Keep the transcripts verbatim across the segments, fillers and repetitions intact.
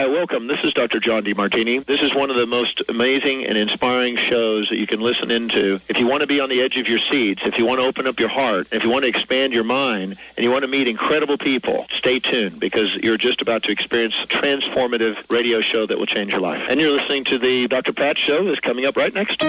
Hi, welcome. This is Doctor John DeMartini. This is one of the most amazing and inspiring shows that you can listen into. If you want to be on the edge of your seats, if you want to open up your heart, if you want to expand your mind, and you want to meet incredible people, stay tuned because you're just about to experience a transformative radio show that will change your life. And you're listening to the Doctor Pat Show that's coming up right next.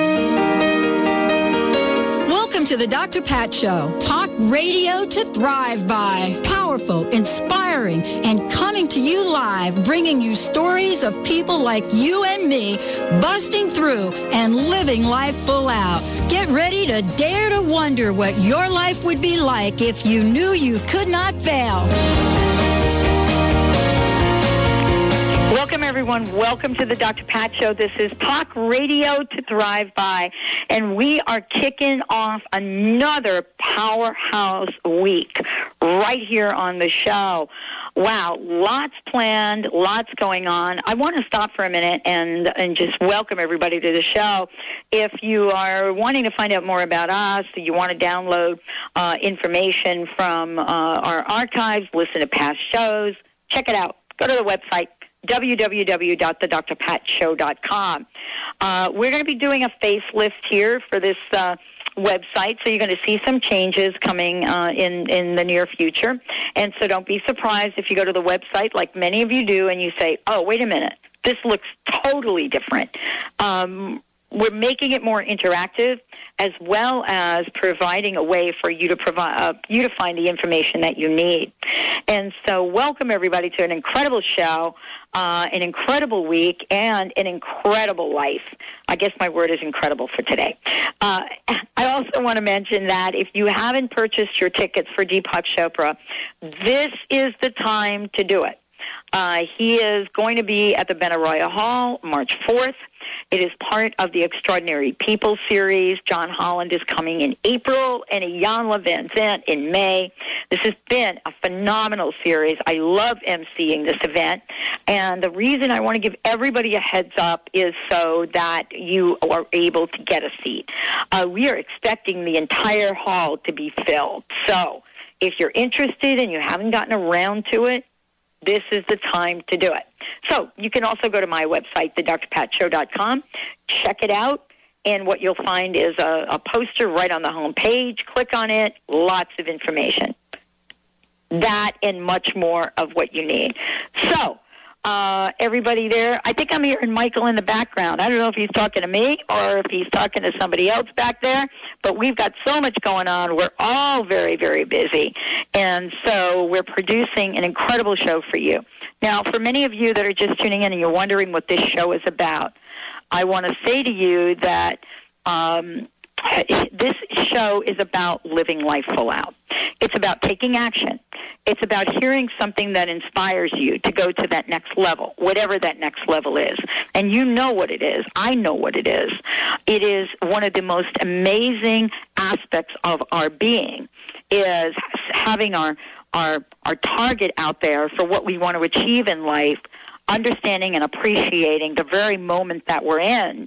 Welcome to the Doctor Pat Show. Talk radio to thrive by. Powerful, inspiring, and coming to you live, bringing you stories of people like you and me, busting through and living life full out. Get ready to dare to wonder what your life would be like if you knew you could not fail. Welcome, everyone. Welcome to the Doctor Pat Show. This is Talk Radio to Thrive By, and we are kicking off another powerhouse week right here on the show. Wow, lots planned, lots going on. I want to stop for a minute and and just welcome everybody to the show. If you are wanting to find out more about us, you want to download uh, information from uh, our archives, listen to past shows, check it out. Go to the website, w w w dot the dr pat show dot com. Uh, we're going to be doing a facelift here for this uh, website, so you're going to see some changes coming uh, in, in the near future. And so don't be surprised if you go to the website, like many of you do, and you say, oh, wait a minute, this looks totally different. Um, we're making it more interactive, as well as providing a way for you to provide uh, you to find the information that you need. And so welcome, everybody, to an incredible show, uh, an incredible week, and an incredible life. I guess my word is incredible for today. Uh, I also want to mention that if you haven't purchased your tickets for Deepak Chopra, this is the time to do it. Uh, he is going to be at the Benaroya Hall March fourth. It is part of the Extraordinary People series. John Holland is coming in April, and Iyanla Vanzant in May. This has been a phenomenal series. I love emceeing this event, and the reason I want to give everybody a heads up is so that you are able to get a seat. Uh, we are expecting the entire hall to be filled. So if you're interested and you haven't gotten around to it, this is the time to do it. So you can also go to my website, the dr pat show dot com, check it out, and what you'll find is a, a poster right on the home page. Click on it, lots of information. That and much more of what you need. So, uh, everybody there, I think I'm hearing Michael in the background. I don't know if he's talking to me or if he's talking to somebody else back there, but we've got so much going on. We're all very, very busy, and so we're producing an incredible show for you. Now, for many of you that are just tuning in and you're wondering what this show is about, I want to say to you that um, this show is about living life full out. It's about taking action. It's about hearing something that inspires you to go to that next level, whatever that next level is. And you know what it is. I know what it is. It is one of the most amazing aspects of our being, is having our our our target out there for what we want to achieve in life, understanding and appreciating the very moment that we're in,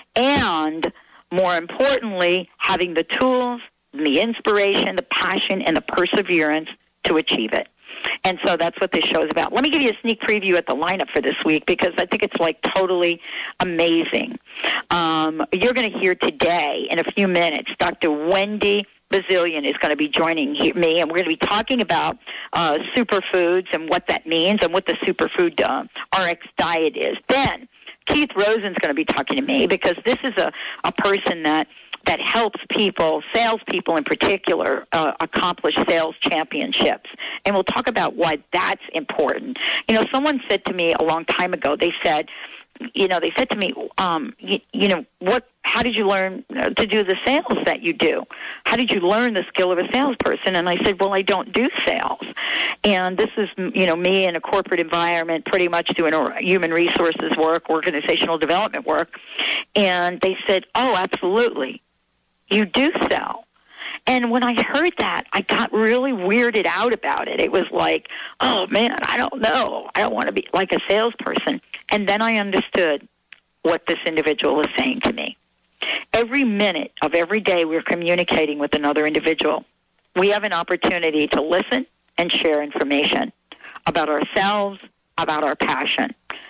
and more importantly, having the tools, the inspiration, the passion, and the perseverance to achieve it. And so that's what this show is about. Let me give you a sneak preview at the lineup for this week, because I think it's like totally amazing. Um, you're going to hear today, in a few minutes, Doctor Wendy Bazillion is going to be joining me, and we're going to be talking about uh, superfoods and what that means and what the superfood uh, R X diet is. Then Keith Rosen's going to be talking to me, because this is a, a person that that helps people, salespeople in particular, uh, accomplish sales championships. And we'll talk about why that's important. You know, someone said to me a long time ago, they said, you know, they said to me, um, you, you know, what, how did you learn to do the sales that you do? How did you learn the skill of a salesperson? And I said, well, I don't do sales. And this is, you know, me in a corporate environment, pretty much doing human resources work, organizational development work. And they said, oh, absolutely. You do sell. And when I heard that, I got really weirded out about it. It was like, oh, man, I don't know. I don't want to be like a salesperson. And then I understood what this individual was saying to me. Every minute of every day we're communicating with another individual. We have an opportunity to listen and share information about ourselves, about our passion.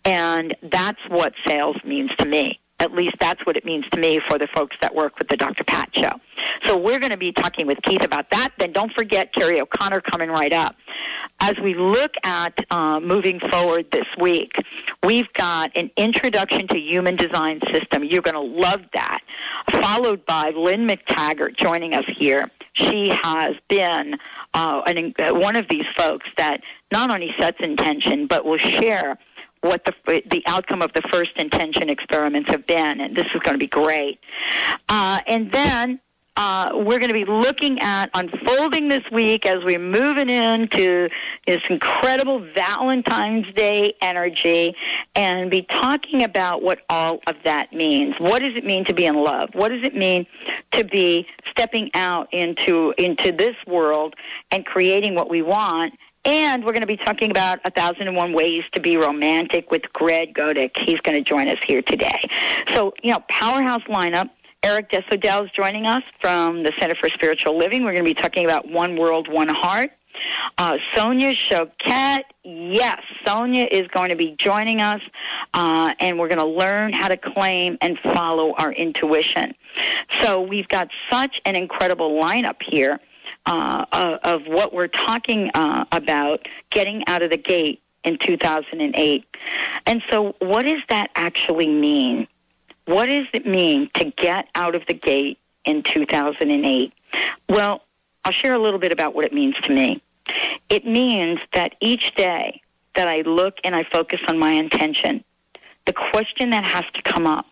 And that's what sales means to me. At least that's what it means to me for the folks that work with the Doctor Pat Show. So we're going to be talking with Keith about that. Then don't forget Carrie O'Connor coming right up. As we look at uh, moving forward this week, we've got an introduction to human design system. You're going to love that. Followed by Lynn McTaggart joining us here. She has been uh, an, uh, one of these folks that not only sets intention, but will share what the the outcome of the first intention experiments have been, and this is going to be great. Uh, and then uh, we're going to be looking at unfolding this week as we're moving into this incredible Valentine's Day energy and be talking about what all of that means. What does it mean to be in love? What does it mean to be stepping out into into this world and creating what we want? And we're going to be talking about A Thousand and One Ways to Be Romantic with Greg Godick. He's going to join us here today. So, you know, powerhouse lineup. Eric Desodell is joining us from the Center for Spiritual Living. We're going to be talking about One World, One Heart. Uh, Sonia Choquette, yes, Sonia is going to be joining us, uh, and we're going to learn how to claim and follow our intuition. So we've got such an incredible lineup here. Uh, of, of what we're talking uh, about getting out of the gate in two thousand eight. And so what does that actually mean? What does it mean to get out of the gate in two thousand eight? Well, I'll share a little bit about what it means to me. It means that each day that I look and I focus on my intention, the question that has to come up,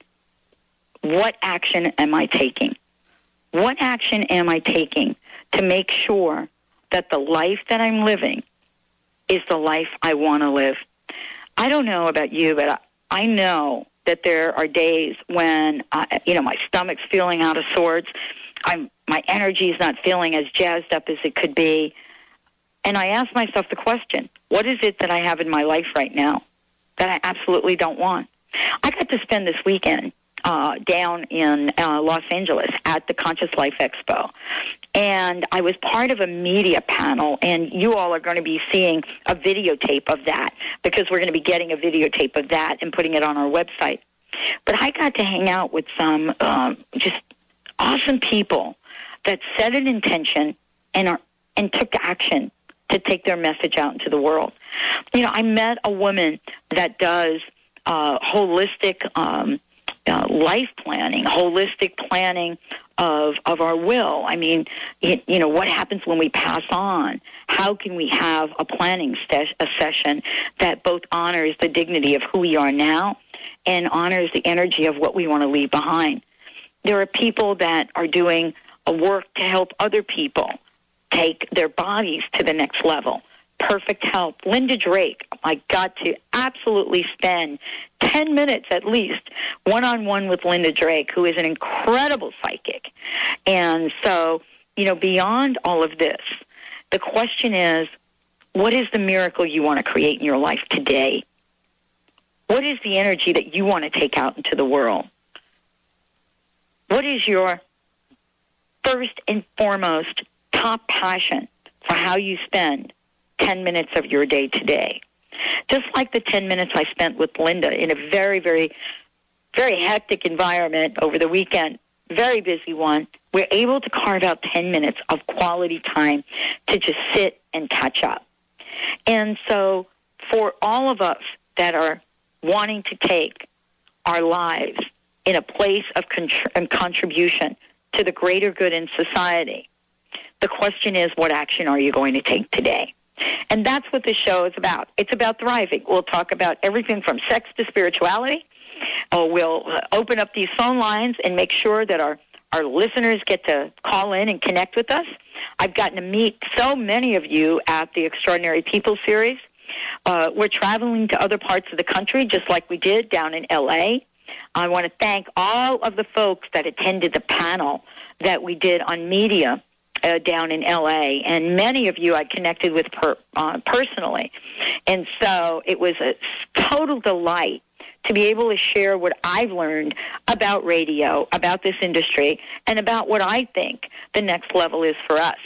what action am I taking? What action am I taking to make sure that the life that I'm living is the life I want to live? I don't know about you, but I know that there are days when, uh, you know, my stomach's feeling out of sorts. I'm, my energy is not feeling as jazzed up as it could be. And I ask myself the question, what is it that I have in my life right now that I absolutely don't want? I got to spend this weekend Uh, down in uh, Los Angeles at the Conscious Life Expo. And I was part of a media panel, and you all are going to be seeing a videotape of that because we're going to be getting a videotape of that and putting it on our website. But I got to hang out with some um, just awesome people that set an intention and are, and took action to take their message out into the world. You know, I met a woman that does uh, holistic um Uh, life planning, holistic planning of of our will. I mean, it, you know, what happens when we pass on? How can we have a planning st- a session that both honors the dignity of who we are now and honors the energy of what we want to leave behind? There are people that are doing a work to help other people take their bodies to the next level. Perfect help. Linda Drake, I got to absolutely spend ten minutes at least one-on-one with Linda Drake, who is an incredible psychic. And so, you know, beyond all of this, the question is, what is the miracle you want to create in your life today? What is the energy that you want to take out into the world? What is your first and foremost top passion for how you spend ten minutes of your day today? Just like the ten minutes I spent with Linda in a very, very, very hectic environment over the weekend, very busy one, we're able to carve out ten minutes of quality time to just sit and catch up. And so for all of us that are wanting to take our lives in a place of contr- contribution to the greater good in society, the question is, what action are you going to take today? And that's what this show is about. It's about thriving. We'll talk about everything from sex to spirituality. Uh, we'll open up these phone lines and make sure that our, our listeners get to call in and connect with us. I've gotten to meet so many of you at the Extraordinary People series. Uh, we're traveling to other parts of the country, just like we did down in L A. I want to thank all of the folks that attended the panel that we did on media Uh, down in L A, and many of you I connected with per, uh, personally. And so it was a total delight to be able to share what I've learned about radio, about this industry, and about what I think the next level is for us.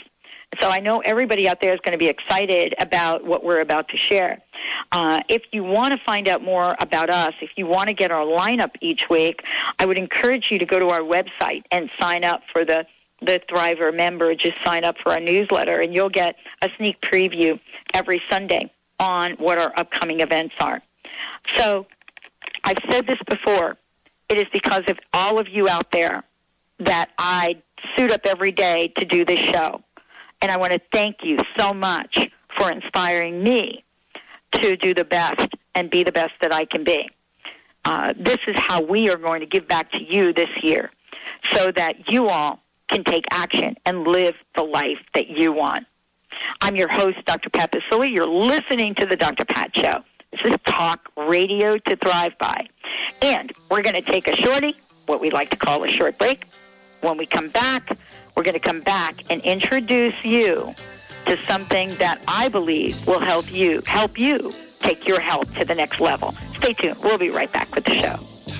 So I know everybody out there is going to be excited about what we're about to share. Uh, if you want to find out more about us, if you want to get our lineup each week, I would encourage you to go to our website and sign up for the, the Thriver member. Just sign up for our newsletter, and you'll get a sneak preview every Sunday on what our upcoming events are. So I've said this before. It is because of all of you out there that I suit up every day to do this show. And I want to thank you so much for inspiring me to do the best and be the best that I can be. Uh, this is how we are going to give back to you this year so that you all can take action and live the life that you want. I'm your host, Doctor Pat Baccili. You're listening to the Doctor Pat Show. This is Talk Radio to Thrive By. And we're going to take a shorty, what we like to call a short break. When we come back, we're going to come back and introduce you to something that I believe will help you help you take your health to the next level. Stay tuned. We'll be right back with the show.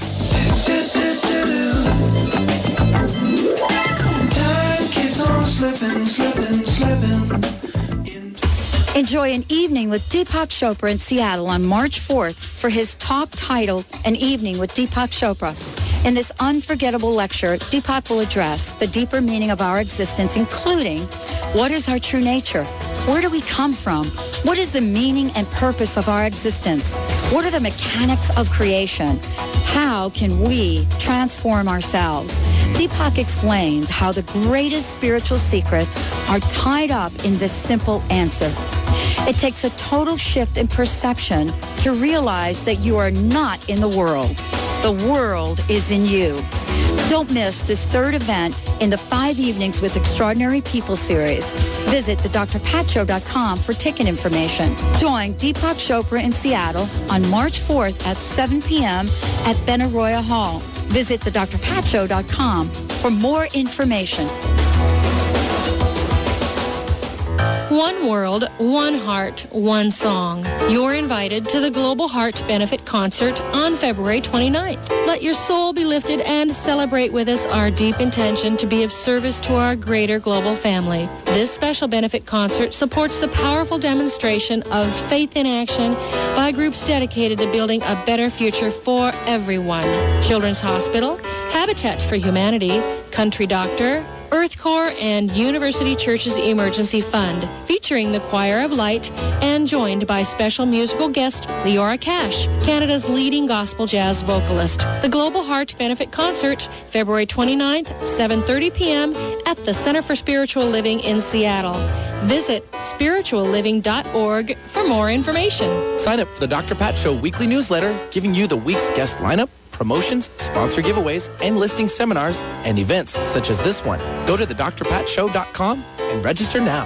Time keeps on slipping, slipping, slipping. Enjoy an evening with Deepak Chopra in Seattle on March fourth for his talk titled An Evening with Deepak Chopra. In this unforgettable lecture, Deepak will address the deeper meaning of our existence, including what is our true nature? Where do we come from? What is the meaning and purpose of our existence? What are the mechanics of creation? How can we transform ourselves? Deepak explains how the greatest spiritual secrets are tied up in this simple answer. It takes a total shift in perception to realize that you are not in the world. The world is in you. Don't miss this third event in the Five Evenings with Extraordinary People series. Visit the dr pat show dot com for ticket information. Join Deepak Chopra in Seattle on March fourth at seven p.m. at Benaroya Hall. Visit the dr pat show dot com for more information. One world, one heart, one song. You're invited to the Global Heart Benefit Concert on February twenty-ninth. Let your soul be lifted and celebrate with us our deep intention to be of service to our greater global family. This special benefit concert supports the powerful demonstration of faith in action by groups dedicated to building a better future for everyone. Children's Hospital, Habitat for Humanity, Country Doctor, Earth Corps, and University Church's Emergency Fund, featuring the Choir of Light and joined by special musical guest Leora Cash, Canada's leading gospel jazz vocalist. The Global Heart Benefit Concert, February twenty-ninth, seven thirty p.m. at the Center for Spiritual Living in Seattle. Visit spiritual living dot org for more information. Sign up for the Doctor Pat Show weekly newsletter, giving you the week's guest lineup, promotions, sponsor giveaways, and listing seminars and events such as this one. Go to the dr pat show dot com and register now.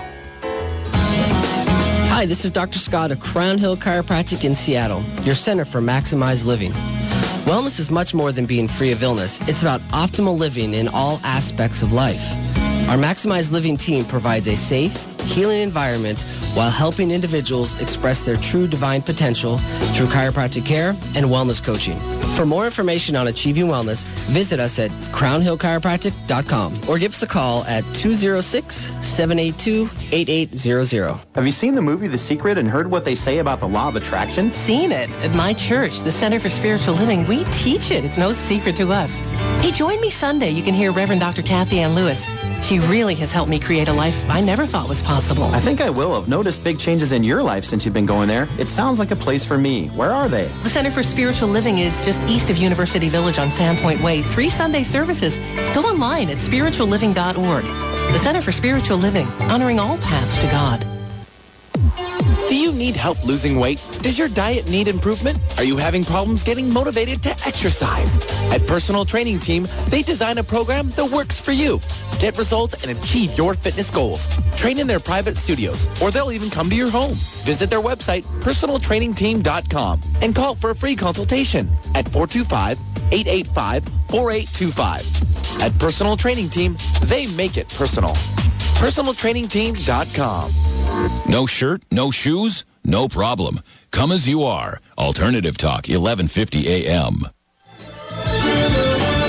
Hi, this is Doctor Scott of Crown Hill Chiropractic in Seattle, your center for maximized living. Wellness is much more than being free of illness. It's about optimal living in all aspects of life. Our Maximized Living team provides a safe, healing environment while helping individuals express their true divine potential through chiropractic care and wellness coaching. For more information on achieving wellness, visit us at crown hill chiropractic dot com or give us a call at two oh six, seven eight two, eight eight zero zero. Have you seen the movie The Secret and heard what they say about the law of attraction? Seen it. At my church, the Center for Spiritual Living, we teach it. It's no secret to us. Hey, join me Sunday. You can hear Reverend Doctor Kathy Ann Lewis. She really has helped me create a life I never thought was possible. I think I will. I've noticed big changes in your life since you've been going there. It sounds like a place for me. Where are they? The Center for Spiritual Living is just east of University Village on Sandpoint Way. Three Sunday services. Go online at spiritual living dot org. The Center for Spiritual Living, honoring all paths to God. Do you need help losing weight? Does your diet need improvement? Are you having problems getting motivated to exercise? At Personal Training Team, they design a program that works for you. Get results and achieve your fitness goals. Train in their private studios, or they'll even come to your home. Visit their website, personal training team dot com, and call for a free consultation at four two five, eight eight five, four eight two five. At Personal Training Team, they make it personal. personal training team dot com. No shirt, no shoes, no problem. Come as you are. Alternative Talk, eleven fifty A M.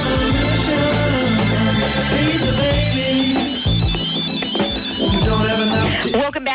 You don't ever know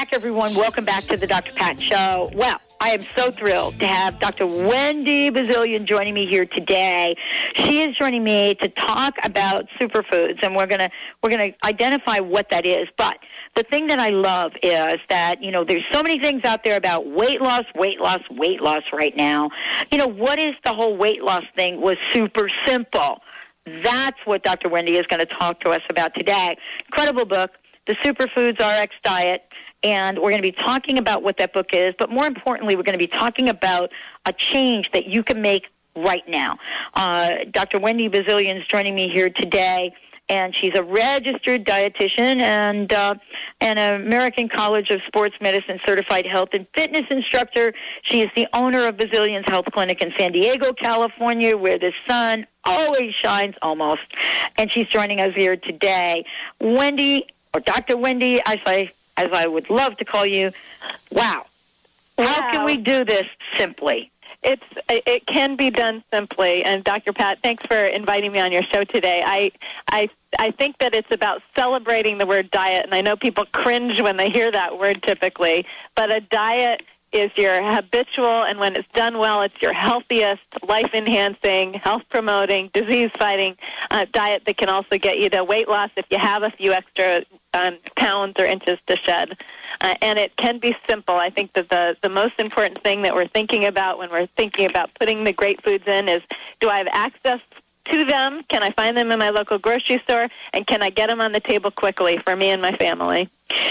back, everyone. Welcome back to the Doctor Pat Show. Well, I am so thrilled to have Doctor Wendy Bazilian joining me here today. She is joining me to talk about superfoods, and we're gonna we're gonna identify what that is. But the thing that I love is that, you know, there's so many things out there about weight loss, weight loss, weight loss right now. You know, what is the whole weight loss thing was super simple. That's what Doctor Wendy is going to talk to us about today. Incredible book, The Superfoods R X Diet, and we're going to be talking about what that book is, but more importantly, we're going to be talking about a change that you can make right now. Uh, Doctor Wendy Bazilian is joining me here today, and she's a registered dietitian and uh, an American College of Sports Medicine certified health and fitness instructor. She is the owner of Bazilian's Health Clinic in San Diego, California, where the sun always shines, almost. And she's joining us here today. Wendy, or Doctor Wendy, as I, as I would love to call you, wow. wow. How can we do this simply? It's it can be done simply, and Doctor Pat, thanks for inviting me on your show today. I I I think that it's about celebrating the word diet, and I know people cringe when they hear that word typically, but a diet is your habitual, and when it's done well, it's your healthiest, life-enhancing, health-promoting, disease-fighting uh, diet that can also get you to weight loss if you have a few extra um, pounds or inches to shed. Uh, and it can be simple. I think that the, the most important thing that we're thinking about when we're thinking about putting the great foods in is, do I have access to them? Can I find them in my local grocery store? And can I get them on the table quickly for me and my family?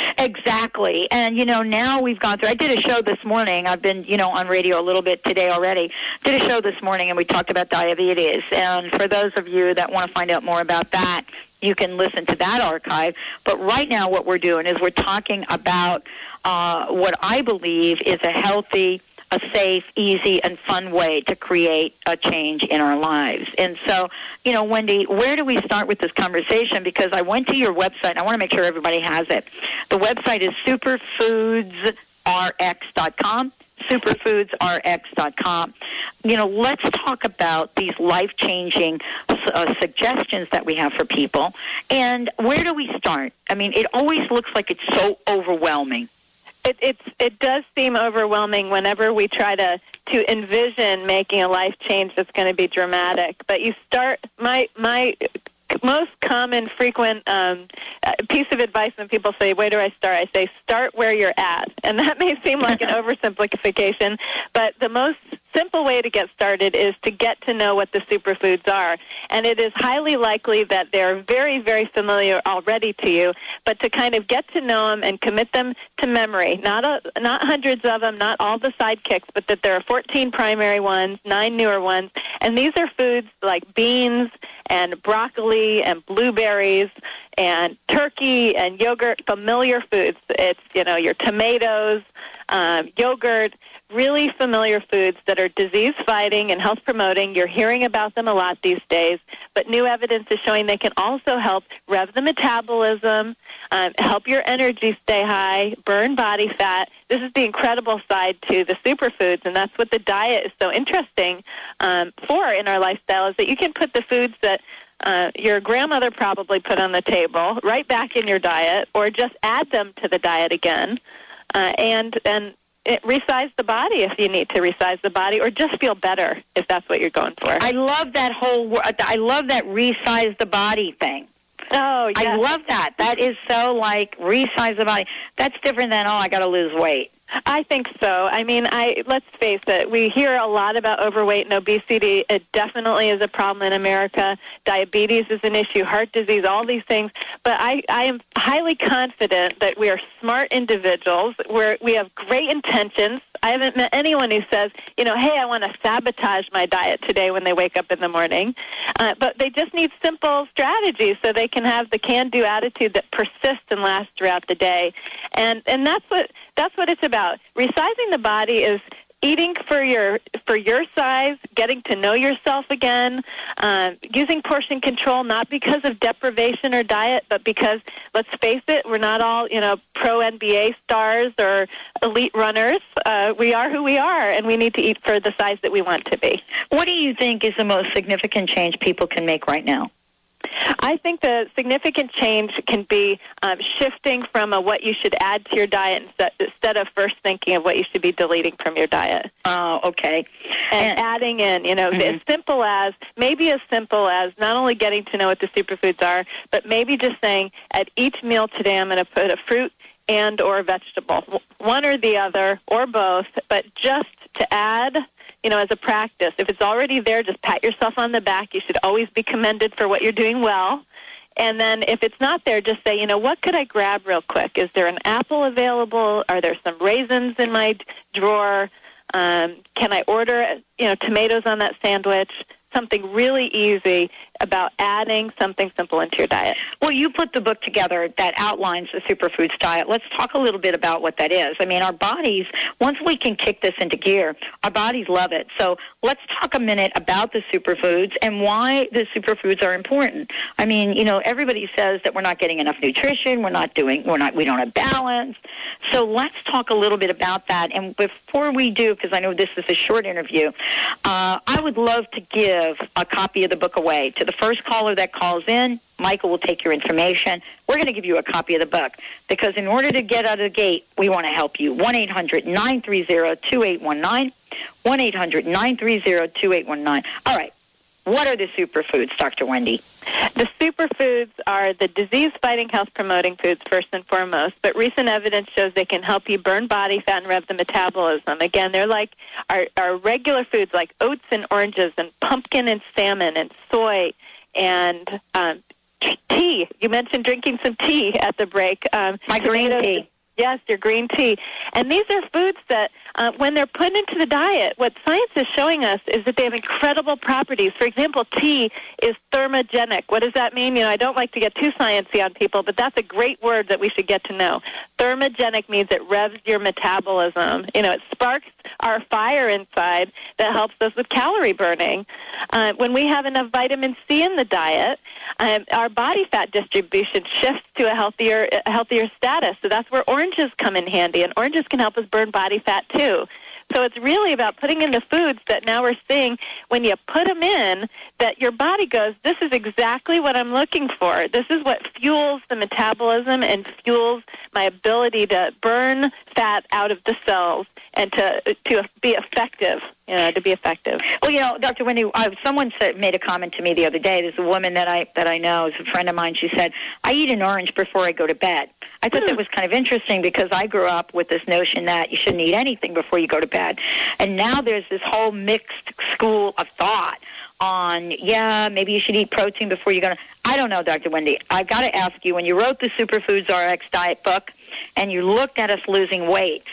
Exactly. And, you know, now we've gone through, I did a show this morning. I've been, you know, on radio a little bit today already. Did a show this morning, and we talked about diabetes. And for those of you that want to find out more about that, you can listen to that archive. But right now what we're doing is we're talking about uh, what I believe is a healthy, a safe, easy, and fun way to create a change in our lives. And so, you know, Wendy, where do we start with this conversation? Because I went to your website, and I want to make sure everybody has it. The website is superfoods r x dot com, superfoods r x dot com. You know, let's talk about these life-changing uh, suggestions that we have for people. And where do we start? I mean, it always looks like it's so overwhelming. It, it's, it does seem overwhelming whenever we try to, to envision making a life change that's going to be dramatic. But you start, my, my most common, frequent um, piece of advice when people say, where do I start? I say, start where you're at. And that may seem like an oversimplification, but the most simple way to get started is to get to know what the superfoods are. And it is highly likely that they're very, very familiar already to you, but to kind of get to know them and commit them to memory, not a, not hundreds of them, not all the sidekicks, but that there are fourteen primary ones, nine newer ones. And these are foods like beans and broccoli and blueberries and turkey and yogurt, familiar foods. It's, you know, your tomatoes, um, yogurt, really familiar foods that are disease-fighting and health-promoting. You're hearing about them a lot these days, but new evidence is showing they can also help rev the metabolism, um, help your energy stay high, burn body fat. This is the incredible side to the superfoods, and that's what the diet is so interesting um, for in our lifestyle, is that you can put the foods that Uh, your grandmother probably put on the table right back in your diet, or just add them to the diet again, uh, and and it, resize the body if you need to resize the body, or just feel better if that's what you're going for. I love that whole. I love that resize the body thing. Oh, yes. I love that. That is so like resize the body. That's different than, oh, I got to lose weight. I think so. I mean, I let's face it, we hear a lot about overweight and obesity. It definitely is a problem in America. Diabetes is an issue, heart disease, all these things. But I, I am highly confident that we are smart individuals. We're, we have great intentions. I haven't met anyone who says, you know, hey, I want to sabotage my diet today when they wake up in the morning. Uh, but they just need simple strategies so they can have the can-do attitude that persists and lasts throughout the day. And and that's what that's what it's about. Resizing the body is eating for your for your size, getting to know yourself again, uh, using portion control, not because of deprivation or diet, but because, let's face it, we're not all, you know, pro N B A stars or elite runners. Uh, we are who we are, and we need to eat for the size that we want to be. What do you think is the most significant change people can make right now? I think the significant change can be um, shifting from a what you should add to your diet instead, instead of first thinking of what you should be deleting from your diet. Oh, okay. And, and adding in, you know, mm-hmm. as simple as, maybe as simple as not only getting to know what the superfoods are, but maybe just saying at each meal today I'm going to put a fruit and or vegetable, one or the other or both, but just to add, you know, as a practice. If it's already there, just pat yourself on the back. You should always be commended for what you're doing well. And then if it's not there, just say, you know, what could I grab real quick? Is there an apple available? Are there some raisins in my drawer? Um, can I order, you know, tomatoes on that sandwich? Something really easy about adding something simple into your diet. Well, you put the book together that outlines the superfoods diet. Let's talk a little bit about what that is. I mean, our bodies, once we can kick this into gear, our bodies love it. So let's talk a minute about the superfoods and why the superfoods are important. I mean, you know, everybody says that we're not getting enough nutrition, we're not doing, we're not, we don't have balance. So let's talk a little bit about that. And before we do, because I know this is a short interview, uh, I would love to give a copy of the book away to the first caller that calls in. Michael will take your information. We're going to give you a copy of the book because in order to get out of the gate, we want to help you. one eight hundred nine three zero two eight one nine. one eight hundred nine three zero two eight one nine. All right. What are the superfoods, Doctor Wendy? The superfoods are the disease-fighting, health-promoting foods, first and foremost, but recent evidence shows they can help you burn body fat and rev the metabolism. Again, they're like our, our regular foods like oats and oranges and pumpkin and salmon and soy and um, tea. You mentioned drinking some tea at the break. Um, My green tea. Yes, your green tea. And these are foods that, uh, when they're put into the diet, what science is showing us is that they have incredible properties. For example, tea is thermogenic. What does that mean? You know, I don't like to get too sciencey on people, but that's a great word that we should get to know. Thermogenic means it revs your metabolism. You know, it sparks our fire inside that helps us with calorie burning. Uh, when we have enough vitamin C in the diet, um, our body fat distribution shifts to a healthier, a healthier status. So that's where oranges come in handy, and oranges can help us burn body fat too. So it's really about putting in the foods that now we're seeing when you put them in that your body goes, this is exactly what I'm looking for. This is what fuels the metabolism and fuels my ability to burn fat out of the cells and to to be effective, you know, to be effective. Well, you know, Doctor Wendy, uh, someone said, made a comment to me the other day. There's a woman that I that I know, is a friend of mine. She said, I eat an orange before I go to bed. I thought that was kind of interesting because I grew up with this notion that you shouldn't eat anything before you go to bed. And now there's this whole mixed school of thought on, yeah, maybe you should eat protein before you go to... I don't know, Doctor Wendy. I've got to ask you, when you wrote the Superfoods R X Diet book and you looked at us losing weight,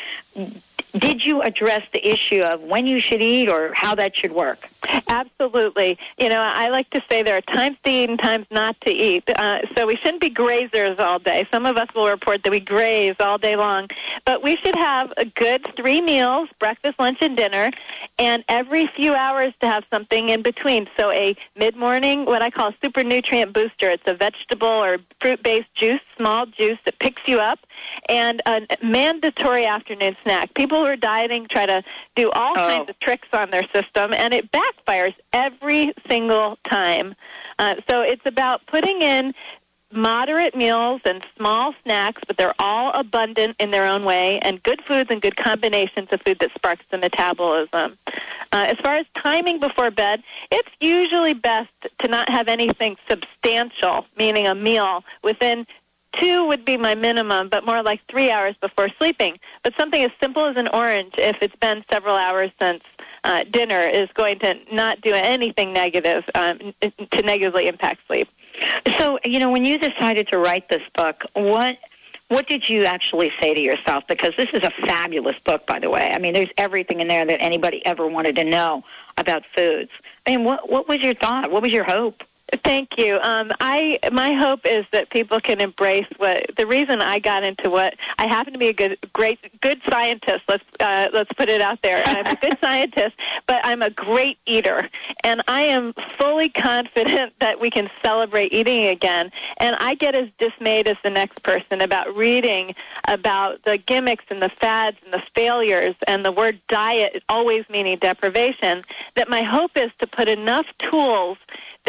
did you address the issue of when you should eat or how that should work? Absolutely. You know, I like to say there are times to eat and times not to eat. Uh, so we shouldn't be grazers all day. Some of us will report that we graze all day long. But we should have a good three meals, breakfast, lunch, and dinner, and every few hours to have something in between. So a mid-morning, what I call a super nutrient booster. It's a vegetable or fruit-based juice, small juice that picks you up, and a mandatory afternoon snack. People who are dieting try to do all oh. kinds of tricks on their system, and it backfires every single time. Uh, so it's about putting in moderate meals and small snacks, but they're all abundant in their own way, and good foods and good combinations of food that sparks the metabolism. Uh, as far as timing before bed, it's usually best to not have anything substantial, meaning a meal, within two would be my minimum, but more like three hours before sleeping. But something as simple as an orange, if it's been several hours since uh, dinner, is going to not do anything negative um, to negatively impact sleep. So, you know, when you decided to write this book, what what did you actually say to yourself? Because this is a fabulous book, by the way. I mean, there's everything in there that anybody ever wanted to know about foods. I mean, what what was your thought? What was your hope? Thank you. Um, I my hope is that people can embrace what the reason I got into what I happen to be a good, great, good scientist. Let's uh, let's put it out there. I'm a good scientist, but I'm a great eater, and I am fully confident that we can celebrate eating again. And I get as dismayed as the next person about reading about the gimmicks and the fads and the failures and the word diet always meaning deprivation. That my hope is to put enough tools that are related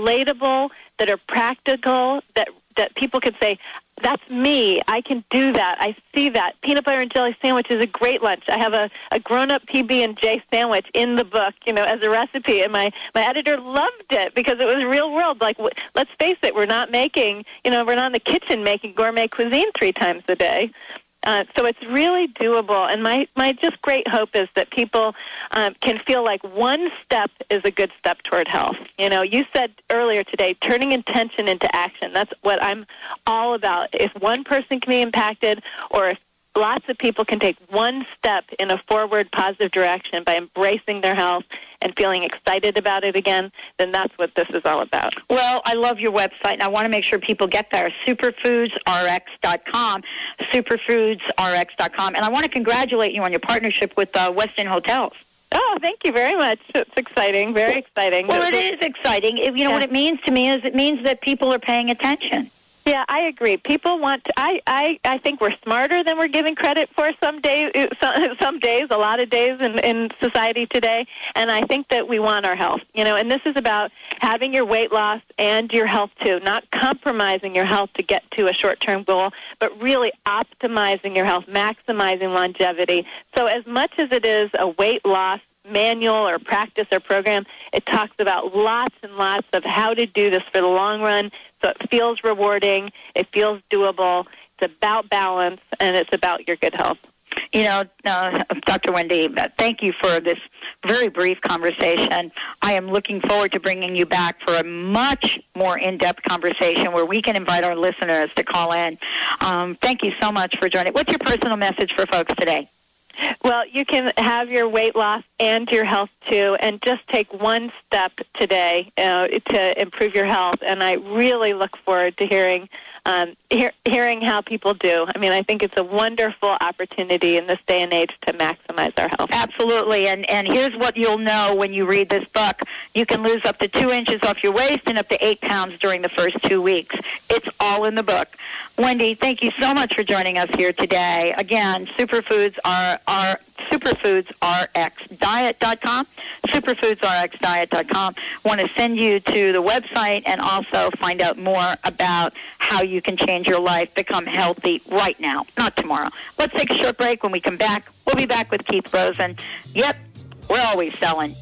relatable, that are practical, that that people could say, that's me. I can do that. I see that. Peanut butter and jelly sandwich is a great lunch. I have a, a grown-up P B and J sandwich in the book, you know, as a recipe. And my, my editor loved it because it was real world. Like, w- let's face it, we're not making, you know, we're not in the kitchen making gourmet cuisine three times a day. Uh, so it's really doable, and my, my just great hope is that people um, can feel like one step is a good step toward health. You know, you said earlier today, turning intention into action. That's what I'm all about. If one person can be impacted, or if lots of people can take one step in a forward positive direction by embracing their health and feeling excited about it again, then that's what this is all about. Well, I love your website, and I want to make sure people get there. superfoods r x dot com, superfoods r x dot com. And I want to congratulate you on your partnership with uh, Westin Hotels. Oh, thank you very much. It's exciting, very exciting. Well, it is exciting. It, you know, yeah. what it means to me is it means that people are paying attention. Yeah, I agree. People want to, I, I, I think we're smarter than we're giving credit for some days, some, some days, a lot of days in, in society today, and I think that we want our health, you know, and this is about having your weight loss and your health too, not compromising your health to get to a short-term goal, but really optimizing your health, maximizing longevity. So as much as it is a weight loss manual or practice or program, it talks about lots and lots of how to do this for the long run. So it feels rewarding, it feels doable, it's about balance, and it's about your good health. You know, uh, Doctor Wendy, thank you for this very brief conversation. I am looking forward to bringing you back for a much more in-depth conversation where we can invite our listeners to call in. Um, thank you so much for joining. What's your personal message for folks today? Well, you can have your weight loss and your health, too, and just take one step today uh, to improve your health. And I really look forward to hearing um, hear, hearing how people do. I mean, I think it's a wonderful opportunity in this day and age to maximize our health. Absolutely. And, and here's what you'll know when you read this book. You can lose up to two inches off your waist and up to eight pounds during the first two weeks. It's all in the book. Wendy, thank you so much for joining us here today. Again, Superfoods are, are superfoods r x diet dot com, superfoods r x diet dot com. Want to send you to the website and also find out more about how you can change your life, become healthy right now, not tomorrow. Let's take a short break. When we come back, we'll be back with Keith Rosen. Yep, we're always selling.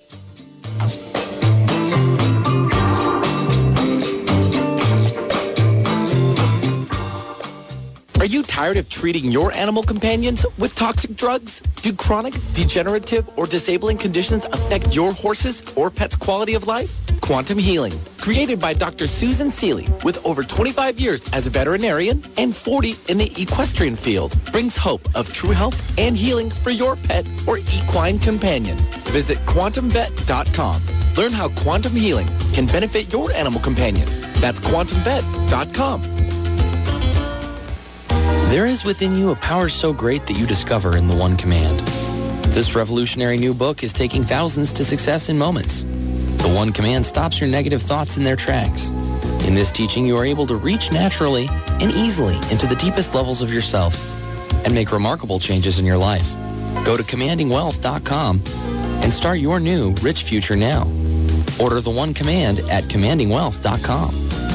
Are you tired of treating your animal companions with toxic drugs? Do chronic, degenerative, or disabling conditions affect your horse's or pet's quality of life? Quantum Healing, created by Doctor Susan Seeley, with over twenty-five years as a veterinarian and forty in the equestrian field, brings hope of true health and healing for your pet or equine companion. Visit quantum vet dot com. Learn how quantum healing can benefit your animal companion. That's quantum vet dot com. There is within you a power so great that you discover in the One Command. This revolutionary new book is taking thousands to success in moments. The One Command stops your negative thoughts in their tracks. In this teaching, you are able to reach naturally and easily into the deepest levels of yourself and make remarkable changes in your life. Go to commanding wealth dot com and start your new rich future now. Order the One Command at commanding wealth dot com.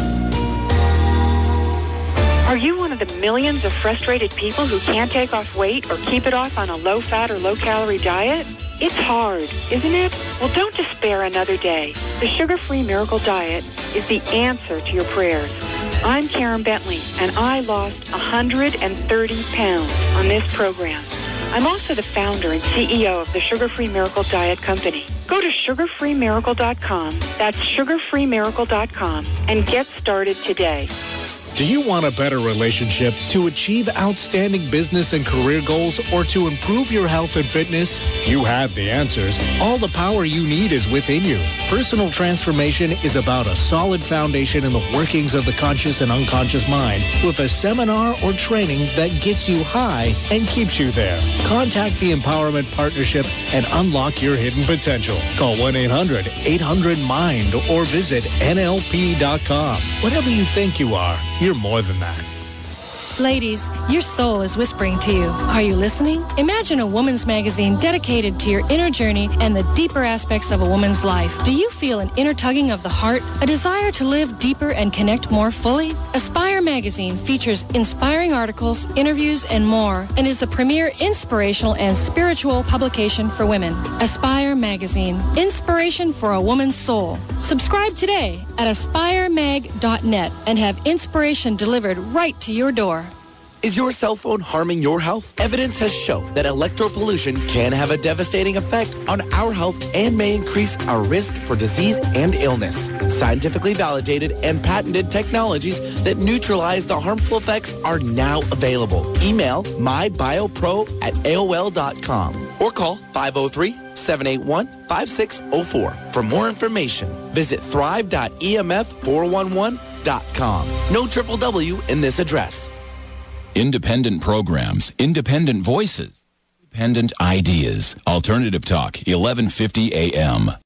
Are you one of the millions of frustrated people who can't take off weight or keep it off on a low-fat or low-calorie diet? It's hard, isn't it? Well, don't despair another day. The Sugar-Free Miracle Diet is the answer to your prayers. I'm Karen Bentley, and I lost one hundred thirty pounds on this program. I'm also the founder and C E O of the Sugar-Free Miracle Diet Company. Go to sugar free miracle dot com, that's sugar free miracle dot com, and get started today. Do you want a better relationship, to achieve outstanding business and career goals, or to improve your health and fitness? You have the answers. All the power you need is within you. Personal transformation is about a solid foundation in the workings of the conscious and unconscious mind with a seminar or training that gets you high and keeps you there. Contact the Empowerment Partnership and unlock your hidden potential. Call one eight hundred eight hundred mind or visit N L P dot com. Whatever you think you are, you're more than that. Ladies, your soul is whispering to you. Are you listening? Imagine a woman's magazine dedicated to your inner journey and the deeper aspects of a woman's life. Do you feel an inner tugging of the heart? A desire to live deeper and connect more fully? Aspire magazine features inspiring articles, interviews, and more, and is the premier inspirational and spiritual publication for women. Aspire magazine. Inspiration for a woman's soul. Subscribe today at aspire mag dot net and have inspiration delivered right to your door. Is your cell phone harming your health? Evidence has shown that electropollution can have a devastating effect on our health and may increase our risk for disease and illness. Scientifically validated and patented technologies that neutralize the harmful effects are now available. Email my bio pro at A O L dot com or call five oh three, seven eight one, five six oh four. For more information, visit thrive dot E M F four one one dot com. No triple W in this address. Independent programs, independent voices, independent ideas. Alternative Talk, eleven fifty A M.